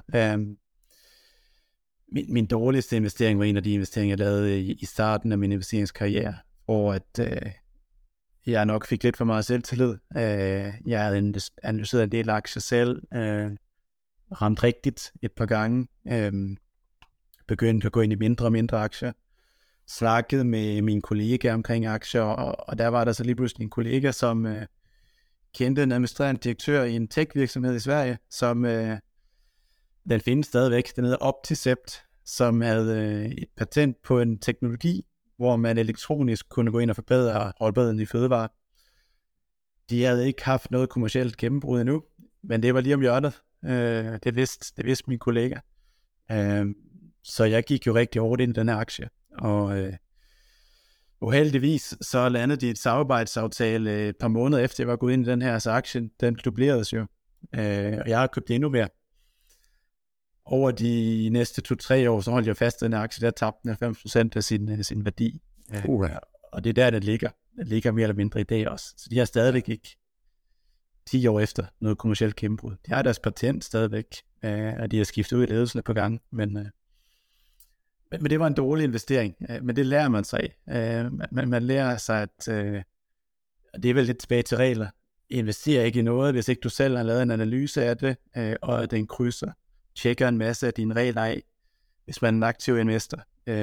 Min dårligste investering var en af de investeringer, jeg lavede i starten af min investeringskarriere, hvor at jeg nok fik lidt for meget selvtillid. Jeg havde analyseret en del aktier selv, ramt rigtigt et par gange, begyndte at gå ind i mindre og mindre aktier, snakkede med min kollega omkring aktier, og der var der så lige pludselig en kollega, som kendte en administrerende direktør i en tech-virksomhed i Sverige, som den findes stadigvæk, den hedder Opticept, som havde et patent på en teknologi, hvor man elektronisk kunne gå ind og forbedre holdbarheden i fødevarer. De havde ikke haft noget kommercielt gennembrud endnu, men det var lige om hjørnet. Det vidste min kollega. Så jeg gik jo rigtig hårdt ind i den her aktie, og uheldigvis så landede de et samarbejdsaftale et par måneder efter jeg var gået ind i den her, så aktien den dubleredes jo, og jeg har købt endnu mere. Over de næste 2-3 år, så holdt jeg fast i den her aktie, der tabte den 90% af sin værdi. Og det er der, den ligger. Den ligger mere eller mindre i dag også. Så de har stadigvæk ikke 10 år efter noget kommercielt gennembrud. De har deres patent stadigvæk, og de har skiftet ud i ledelsen på gang, men det var en dårlig investering. Men det lærer man sig af. Man lærer sig, at det er vel lidt tilbage til regler. Investerer ikke i noget, hvis ikke du selv har lavet en analyse af det, og den krydser. Tjekker en masse af dine regler af, hvis man er en aktiv investor,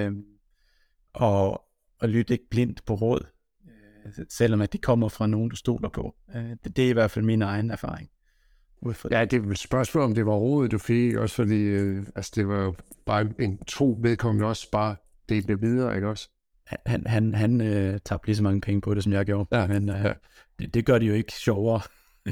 og lytter ikke blindt på råd, selvom at de kommer fra nogen, du stoler på. Det er i hvert fald min egen erfaring. Ja, det er et spørgsmål, om det var rådet, du fik, også fordi det var jo bare en tro vedkommende også bare delte det videre, ikke også? Han tabte lige så mange penge på det, som jeg gjorde, ja, men det gør det jo ikke sjovere.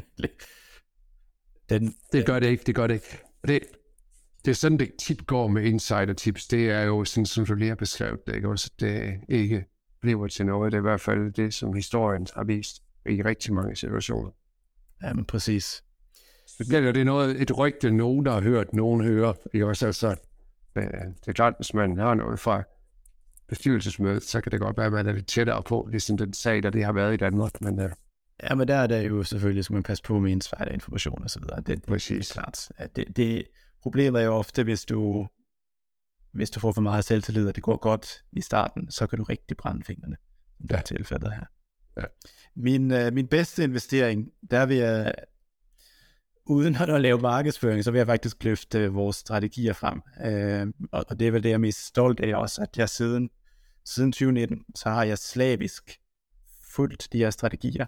Det gør det ikke. Det er sådan, det tit går med insider-tips. Det er jo sådan, som du lige har beskrevet det, ikke også? Det ikke bliver til noget. Det er i hvert fald det, som historien har vist i rigtig mange situationer. Ja, men præcis. Det er noget, et rygte, nogen der har hørt, nogen hører. Det er også altså, det er klart, hvis man har noget fra bestyrelsesmødet, så kan det godt være, at man er lidt tættere på, ligesom den sag, der det har været i Danmark. Men, ja, men der er det jo selvfølgelig, skal man passe på med insider information og så videre. Det er klart. Det problemet er jo ofte, hvis du får for meget selvtillid, og det går godt i starten, så kan du rigtig brænde fingrene. Det er tilfældet her. Ja. Min bedste investering, der vil jeg, uden at lave markedsføring, så vil jeg faktisk løfte vores strategier frem. Og det er vel det, jeg er mest stolt af også, at jeg siden 2019, så har jeg slavisk fulgt de her strategier.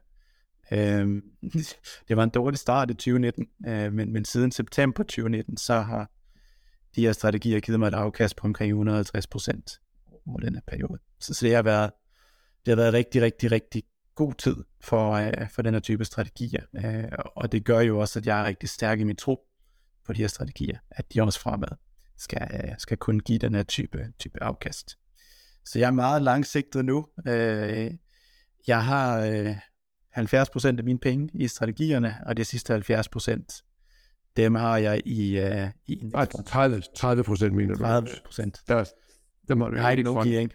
Det var en dårlig start i 2019, men siden september 2019, så har de her strategier givet mig et afkast på omkring 150% over den her periode. Så det har været rigtig, rigtig, rigtig god tid for den her type strategier, og det gør jo også, at jeg er rigtig stærk i min tro på de her strategier, at de også fremad skal kunne give den her type afkast. Så jeg er meget langsigtet nu. Jeg har 70% af mine penge i strategierne, og de sidste 70%, dem har jeg i 30% mener du? 30%. Der må du have ikke nogen gearing.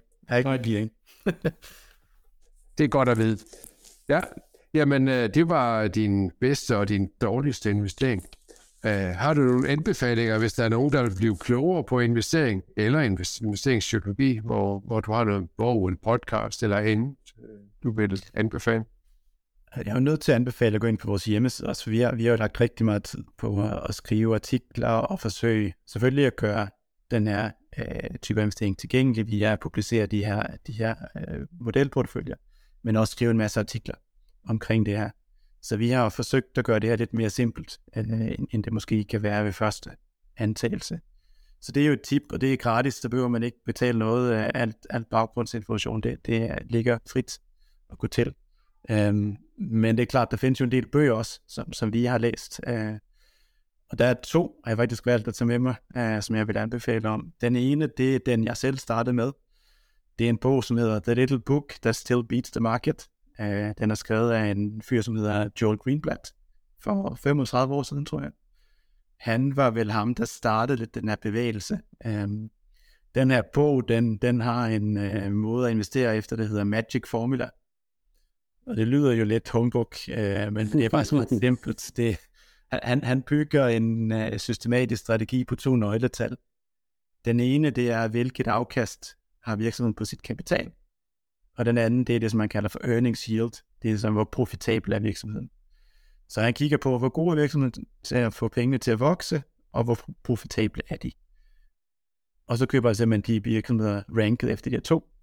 Det er godt at vide. Ja, jamen det var din bedste og din dårligste investering. Har du nogle anbefalinger, hvis der er nogen, der vil blive klogere på investering eller investeringspsykologi, hvor du har noget bog, en podcast eller andet, du vil anbefale? Jeg er jo nødt til at anbefale at gå ind på vores hjemmeside. Altså, vi har jo lagt rigtig meget tid på at skrive artikler og forsøge selvfølgelig at gøre den her type investering tilgængelig via at publicere de her modelporteføljer, men også skrive en masse artikler omkring det her. Så vi har forsøgt at gøre det her lidt mere simpelt, end det måske kan være ved første antagelse. Så det er jo et tip, og det er gratis, så behøver man ikke betale noget af alt baggrundsinformation. Det ligger frit at gå til. Men det er klart, der findes jo en del bøger også, som vi har læst. Og der er 2, har jeg faktisk valgt at tage med mig, som jeg vil anbefale om. Den ene, det er den, jeg selv startede med. Det er en bog, som hedder The Little Book That Still Beats the Market. Den er skrevet af en fyr, som hedder Joel Greenblatt, for 35 år siden, tror jeg. Han var vel ham, der startede lidt den her bevægelse. Den her bog, den har en måde at investere efter, det hedder Magic Formula. Og det lyder jo lidt humbug, men det er faktisk meget simpelt. Han bygger en systematisk strategi på 2 nøgletal. Den ene, det er, hvilket afkast har virksomheden på sit kapital. Og den anden, det er det, som man kalder for earnings yield. Det er, hvor profitabel er virksomheden. Så han kigger på, hvor god er virksomheden til at få pengene til at vokse, og hvor profitable er de. Og så køber jeg simpelthen de virksomheder ranket efter de her 2,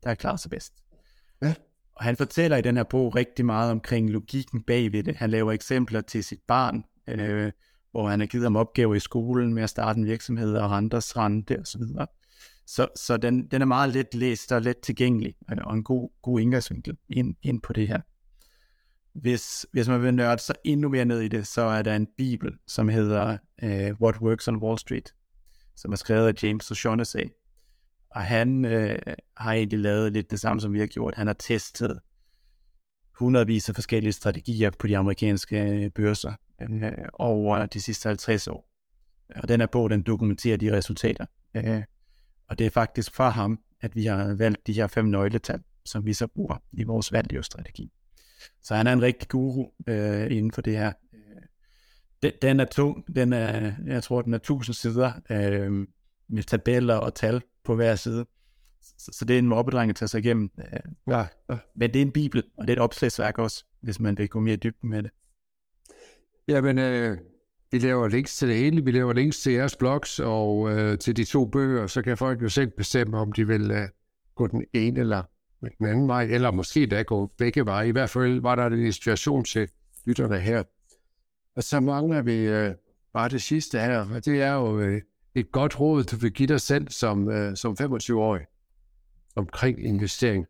der klarer sig bedst. Ja. Og han fortæller i den her bog rigtig meget omkring logikken bagved det. Han laver eksempler til sit barn, hvor han har givet ham opgaver i skolen med at starte en virksomhed og renters rente osv. Så den er meget let læst og let tilgængelig, og en god indgangsvinkel ind på det her. Hvis man vil nørde sig endnu mere ned i det, så er der en bibel, som hedder What Works on Wall Street, som er skrevet af James O'Shaughnessy. Og han har egentlig lavet lidt det samme, som vi har gjort. Han har testet hundredvis af forskellige strategier på de amerikanske børser over de sidste 50 år. Og den her bog, den dokumenterer de resultater. Og det er faktisk fra ham, at vi har valgt de her 5 nøgletal, som vi så bruger i vores value-strategi. Så han er en rigtig guru inden for det her. Den er tung. Jeg tror, den er 1000 sider med tabeller og tal på hver side. Så det er en mobbedreng at tage sig igennem. Ja. Men det er en bibel, og det er et opslagsværk også, hvis man vil gå mere i dybden med det. Jamen, vi laver links til det hele. Vi laver links til jeres blogs og til de 2 bøger, så kan folk jo selv bestemme, om de vil gå den ene eller den anden vej, eller måske da gå begge veje. I hvert fald var der en inspiration til lytterne her. Og så mangler vi bare det sidste her, og det er jo et godt råd, du vil give dig selv som 25-årig omkring investering.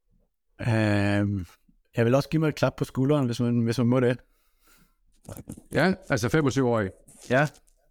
Jeg vil også give mig et klap på skulderen, hvis man må det. Ja, altså 25-årig. Ja.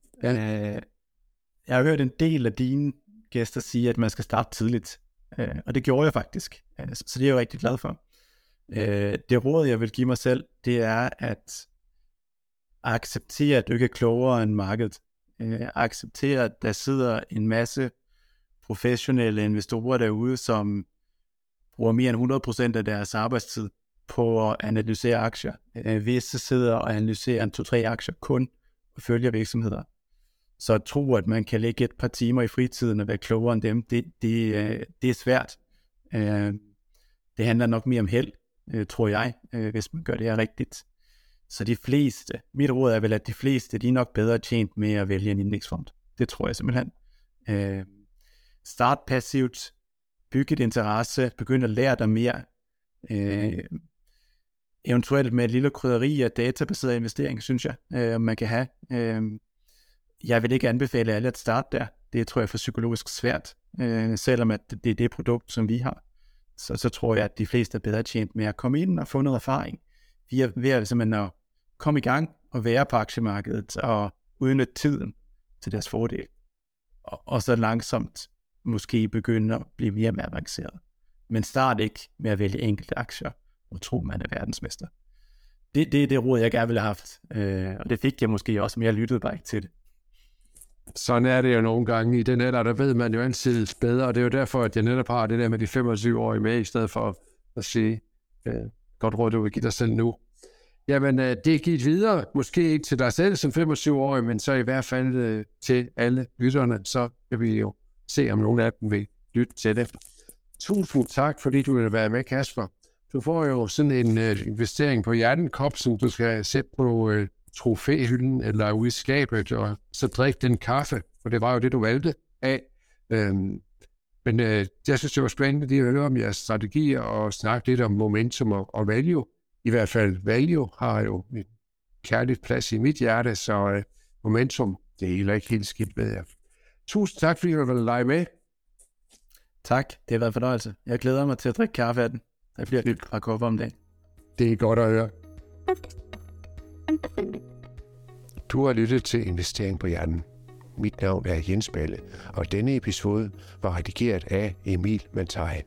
Jeg har hørt en del af dine gæster sige, at man skal starte tidligt. Og det gjorde jeg faktisk. Så det er jeg jo rigtig glad for. Det råd, jeg vil give mig selv, det er at acceptere, at du ikke er klogere end markedet. Acceptere, at der sidder en masse professionelle investorer derude, som bruger mere end 100% af deres arbejdstid på at analysere aktier. Visse sidder og analyserer 2-3 aktier kun og følger virksomheder. Så at tro, at man kan lægge et par timer i fritiden og være klogere end dem, det er svært. Det handler nok mere om held, tror jeg, hvis man gør det her rigtigt. Så de fleste, mit råd er vel, at de fleste, de er nok bedre tjent med at vælge en indeksfond. Det tror jeg simpelthen. Start passivt, bygge et interesse, begynd at lære dig mere. Eventuelt med et lille krydderi af databaseret investering, synes jeg, man kan have. Jeg vil ikke anbefale alle at starte der. Det tror jeg er for psykologisk svært, selvom at det er det produkt, som vi har. Så tror jeg, at de fleste er bedre tjent med at komme ind og få noget erfaring. Vi er ved simpelthen at komme i gang og være på aktiemarkedet og udnytte tiden til deres fordel. Og så langsomt måske begynde at blive mere avanceret. Men start ikke med at vælge enkelte aktier og tro, man er verdensmester. Det er det råd, jeg gerne ville have haft. Og det fik jeg måske også, men jeg lyttede bare ikke til det. Sådan er det jo nogle gange. I den alder, der ved man jo altid bedre, og det er jo derfor, at jeg netop har det der med de 25-årige med, i stedet for at sige, godt råd, du vil give dig selv nu. Jamen, det er givet videre, måske ikke til dig selv som 25-årig, men så i hvert fald til alle lytterne, så kan vi jo se, om nogle af dem vil lytte til det. Tusind tak, fordi du ville være med, Kasper. Du får jo sådan en investering på hjertenkop, som du skal sætte på trofæhylden eller ude i skabet, og så drikke den kaffe, for det var jo det, du valgte af. Men jeg synes, det var spændende lige at høre om jeres strategier og snakke lidt om momentum og value. I hvert fald value har jo en kærligt plads i mit hjerte, så momentum, det er heller ikke helt skidt med jer. Tusind tak, fordi du ville lege med. Tak, det har været en fornøjelse. Jeg glæder mig til at drikke kaffe af den. Der bliver et par kopper om dagen. Det er godt at høre. Du har lyttet til Investering på Hjernen. Mit navn er Jens Balle, og denne episode var redigeret af Emil Mantai.